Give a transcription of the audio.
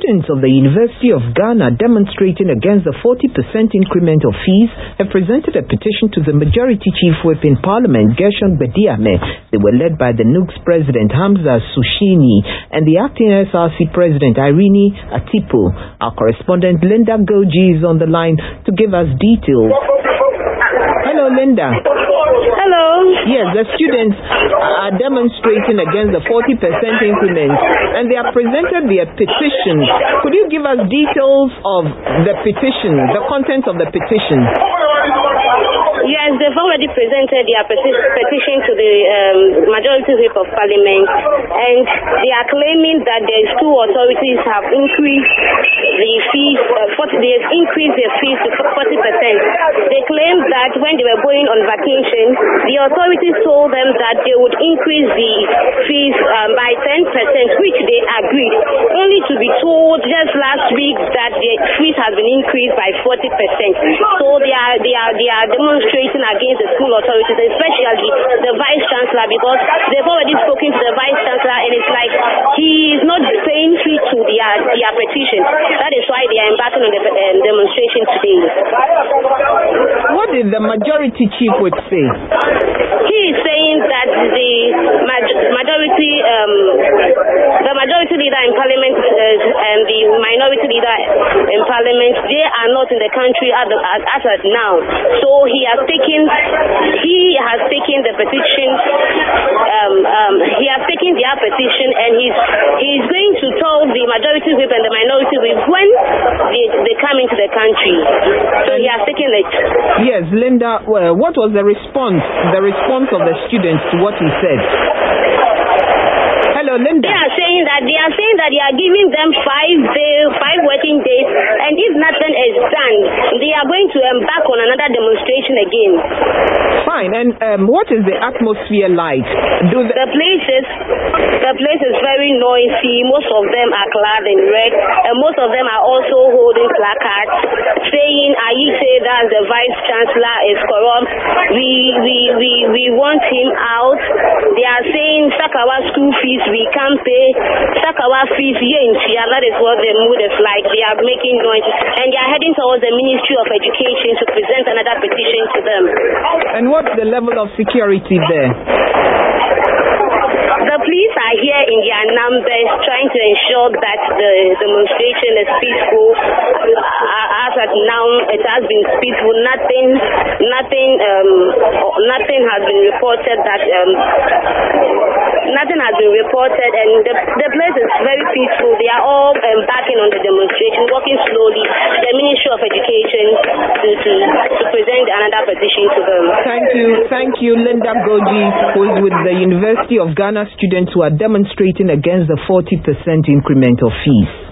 students of the University of Ghana demonstrating against the 40% increment of fees have presented a petition to the Majority Chief Whip in Parliament, Gershon Bediame. They were led by the NUGS President Hamza Sushini and the Acting SRC President Irene Atipo. Our correspondent Linda Goji is on the line to give us details. Hello, Linda. Hello. Yes, the students are demonstrating against the 40% increment and they have presented their petition. Could you give us details of the petition, the contents of the petition? Yes, they've already presented their petition to the Majority Whip of Parliament, and they are claiming that the school authorities have increased the fees, they've increased their fees to 40%. They claim that when they were going on vacation, the authorities told them that they would increase the fees by 10%, which they agreed, only to be told just last week that the fees has been increased by 40%. So they are demonstrating against the school authorities, especially the Vice Chancellor, because they've already spoken to the Vice Chancellor and it's like he is not saying true to their petition. That is why they are embarking on the demonstration today. What did the Majority Chief Whip say? He is saying that the majority leader in Parliament and the minority leader in Parliament, they are not in the country as of now. So he has taken the petition. He has taken their petition and he's going to tell the Majority Whip and the minority whip when they come into the country. So he has taken it. Yes, Linda, what was the response of the students to what he said? Hello, Linda. They are saying that they are giving them 5 working days, and if nothing is done, they are going to embark on another demonstration again. Fine. And what is the atmosphere like? The place is very noisy. Most of them are clad in red, and most of them are also holding placards saying, "Ayite, that the Vice Chancellor is corrupt. We want him out." They are saying, "Sack our school fees, we can't pay. Sack our fees, that is what the mood is like." They are making noise, and they are heading towards the Ministry of Education to present another petition to them. And what's the level of security there? The police are here in their numbers trying to ensure that the demonstration is peaceful. As at now, it has been peaceful. Nothing has been reported and the place is very peaceful. They are all embarking on the demonstration, walking slowly. The Ministry of Education to present another petition to them. Thank you, Linda Goji, who is with the University of Ghana students who are demonstrating against the 40% increment of fees.